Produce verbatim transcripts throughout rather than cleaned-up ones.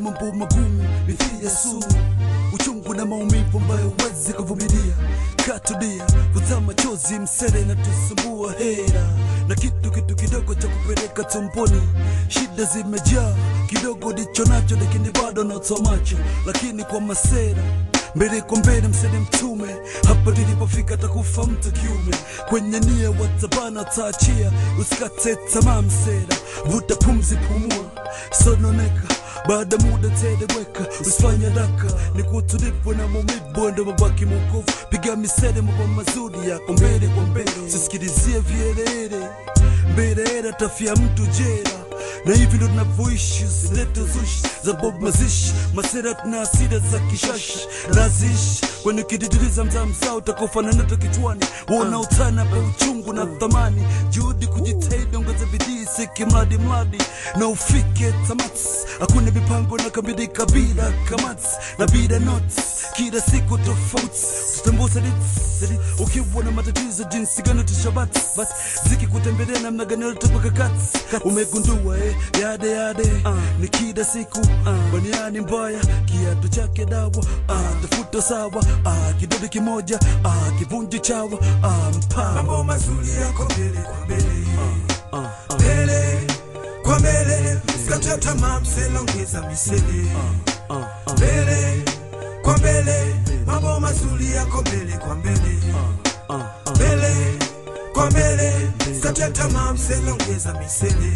mambo magumu mithili ya sumu, uchungu na maumivu ambayo huwezi kuvumilia. Katulia, kutoa machozi msere na tusumbua hera, na kitu kitu kidogo cha kupeleka tumboni. Shida zimejaa, kidogo dicho nacho lakini bado naotoa macho. Lakini kwa masera mbele kwa mbele msede mtume, hapa nilipofika takufa mtu kiume. Kwenye nia watabana taachia, usikate tamaa msera, vuta pumzi pumua, sononeka baada muda tedeweka, usifanya daka ni kutulivu na maumivu ndo mabaki mwokovu. Piga misede mambo mazuri yako mbele kwa mbele, usisikilizie vielele mbele tafia mtu jera. Na hivi ndo tunavyoishi, usilete uzushi za bob mazishi, masera tuna asida za kishashi razishi. Kwani ukididiliza mtaa mzao utakufa na ndoto kichwani, wana utana pa uchungu na thamani. Juhudi kujitahidi, ongeza bidii, siki mradi mradi na ufike tamati. Hakuna mipango na kamilika bila kamati na bila notes, kila siku tofauti tutambusa dits. Ukiwa na matatizo jinsi gani tushabati, basi ziki kutembelea na mnagani utapaka kati. Umegundua eh, yade yade uh. ni kila siku uh. baniani mbaya, kiatu chake dawa uh. tafuta sawa uh. kidodo kimoja uh. kivunji chawa uh. mpa mambo mazuri yako mbele kwa mbele uh. uh. uh. mbele kwa mbele, usikate tamaa msela, ongeza misele uh. uh. uh. mbele kwa mbele, mambo mazuri yako mbele kwa mbele uh. uh. uh. mbele kwa mbele, usikate tamaa msela, ongeza misele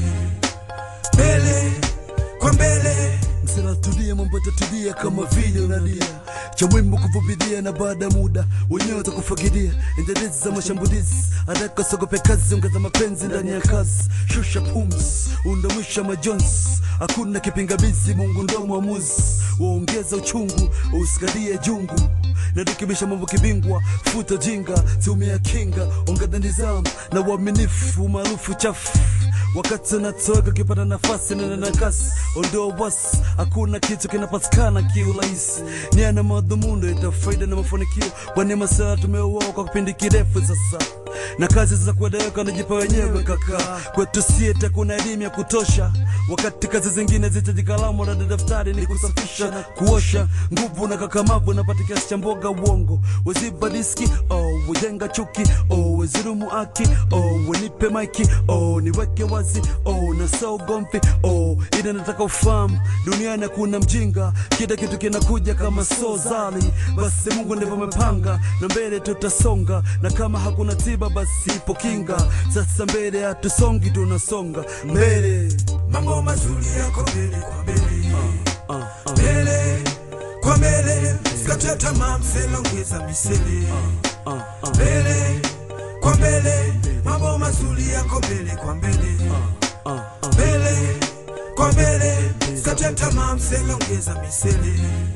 mbele kwa mbele. Msela tulia, mambo tatulia kama vile unalia, cha muhimu kuvumilia na baada muda wenyewe watakufagilia. Endelezi za mashambulizi, haraka sogope kazi, ongeza mapenzi ndani ya kazi. Shusha pumzi, undawisha majonzi, hakuna kipingamizi, Mungu ndo mwamuzi. Waongeza uchungu, usikalie jungu, na rekebisha mambo kibingwa, futa jinga, tumia kinga, ongeza nizamu na uaminifu, maarufu chafu wakati unatoka kipata nafasi na nakasi. Ondoa wasi, hakuna kitu kinapatikana kiurahisi, nia na madhumuni itafaida na mafanikio. Kwa neema saa tumeuoa kwa kipindi kirefu sasa, na kazi za kueleweka najipa wenyewe kaka. Kwetu siete kuna elimu ya kutosha, wakati kazi zingine zitaji kalamu na daftari ni kusafisha na kuosha. Nguvu na kakamavu napata kiasi cha mboga uongo, weziba diski oh, wejenga chuki oh, wezirumu aki oh, wenipe maiki oh, niweke wazi oh, na sao gompi oh, ina nataka ufahamu duniani kuna mjinga, kila kitu kinakuja kama so zali. Basi Mungu ndivyo amepanga na mbele tutasonga, na kama hakuna tiba basi ipo kinga. Sasa mbele hatusongi, tunasonga mbele. Mambo mazuri yako mbele kwa mbele uh, uh, uh. mbele kwa mbele, usikate tamaa msela, ongeza misele uh, uh, uh. mbele kwa mbele, mambo mazuri yako mbele kwa mbele uh, uh, uh. mbele kwa mbele, usikate tamaa msela, ongeza misele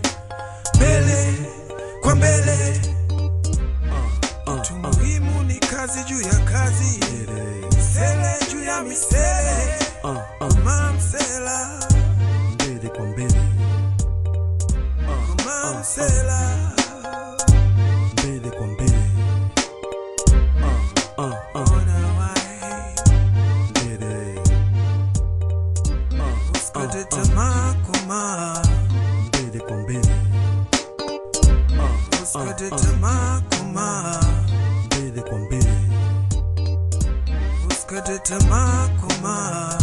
mbele kwa mbele. Kitu muhimu ni kazi juu ya kazi, misele juu ya misele kama msela mbele kwa mbele kama msela mbele kwa mbele mbele usikate tamaa koma mbele kwa mbele usikate tamaa koma mbele kwa mbele usikate tamaa koma